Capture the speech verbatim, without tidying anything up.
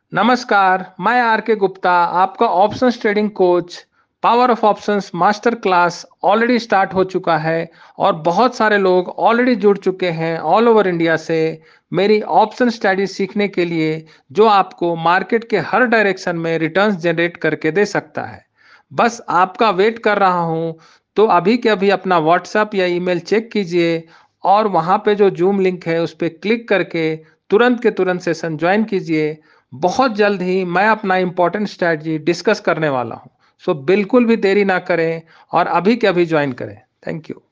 नमस्कार, मैं are K Gupta, आपका options trading coach. Power of options master class already start हो चुका है और बहुत सारे लोग ऑलरेडी जुड़ चुके हैं ऑल ओवर इंडिया से मेरी ऑप्शन स्ट्रेटजी सीखने के लिए, जो आपको मार्केट के हर डायरेक्शन में रिटर्न्स जनरेट करके दे सकता है। बस आपका वेट कर रहा हूं, तो अभी के अभी अपना व्हाट्सएप या ईमेल चेक कीजिए और वहां पे जो जूम लिंक है उस पर क्लिक करके तुरंत के तुरंत सेशन ज्वाइन कीजिए। बहुत जल्द ही मैं अपना इंपॉर्टेंट स्ट्रैटेजी डिस्कस करने वाला हूं। सो बिल्कुल भी देरी ना करें और अभी के अभी ज्वाइन करें। Thank you.